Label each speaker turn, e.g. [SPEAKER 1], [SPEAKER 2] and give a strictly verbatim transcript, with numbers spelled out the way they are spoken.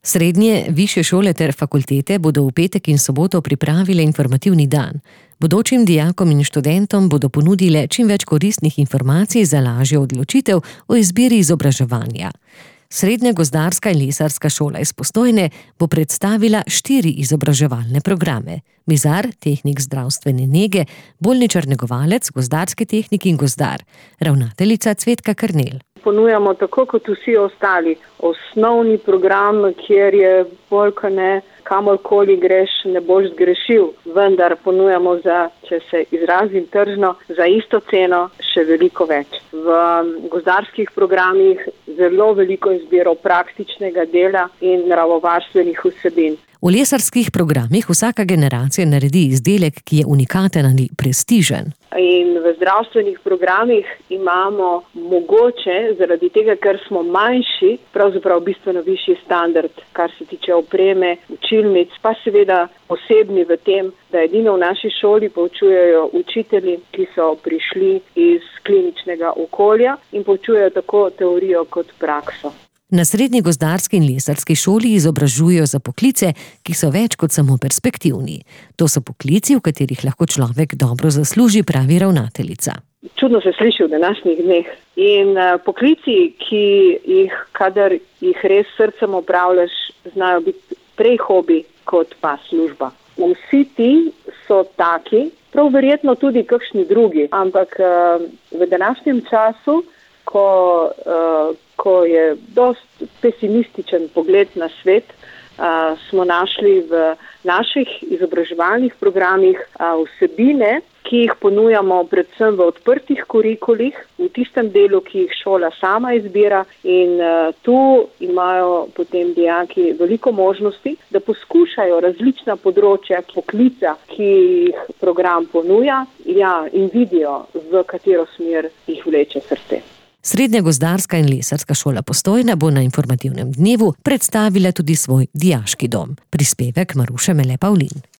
[SPEAKER 1] Srednje, višje šole ter fakultete bodo v petek in soboto pripravile informativni dan. Bodočim dijakom in študentom bodo ponudile čim več koristnih informacij za lažjo odločitev o izbiri izobraževanja. Srednja gozdarska in lesarska šola iz Postojne bo predstavila štiri izobraževalne programe. Mizar, tehnik zdravstvene nege, bolničar negovalec, gozdarski tehnik in gozdar. Ravnateljica Cvetka Karnel.
[SPEAKER 2] Ponujamo tako kot vsi ostali osnovni program, kjer je bolj kot ne, kamorkoli greš, ne boš zgrešil. Vendar ponujamo za, če se izrazim tržno, za isto ceno še veliko več. V gozdarskih programih zelo veliko izbiro praktičnega dela in naravovarstvenih vsebin.
[SPEAKER 1] V lesarskih programih vsaka generacija naredi izdelek, ki je unikaten ali prestižen.
[SPEAKER 2] In v zdravstvenih programih imamo mogoče, zaradi tega, ker smo manjši, pravzaprav bistveno višji standard, kar se tiče opreme, učilnic, pa seveda posebni v tem, da edino v naši šoli poučujejo učitelji, ki so prišli iz kliničnega okolja in poučujejo tako teorijo kot prakso.
[SPEAKER 1] Na srednji gozdarski in lesarski šoli izobražujejo za poklice, ki so več kot samo perspektivni. To so poklici, v katerih lahko človek dobro zasluži, pravi ravnateljica.
[SPEAKER 2] Čudno se sliši v današnjih dneh. In uh, poklici, ki jih, kadar jih res srcem opravljaš, znajo biti prej hobi kot pa služba. Vsi ti so taki, prav verjetno tudi kakšni drugi, ampak uh, v današnjem času, ko uh, ko je dost pesimističen pogled na svet, a, smo našli v naših izobraževalnih programih a, vsebine, ki jih ponujamo predvsem v odprtih kurikulih, v tistem delu, ki jih šola sama izbira in a, tu imajo potem dijaki veliko možnosti, da poskušajo različna področja poklica, ki jih program ponuja, ja, in vidijo, v katero smer jih vleče srce.
[SPEAKER 1] Srednja gozdarska in lesarska šola Postojna bo na informativnem dnevu predstavila tudi svoj dijaški dom. Prispevek Maruše Mele Pavlin.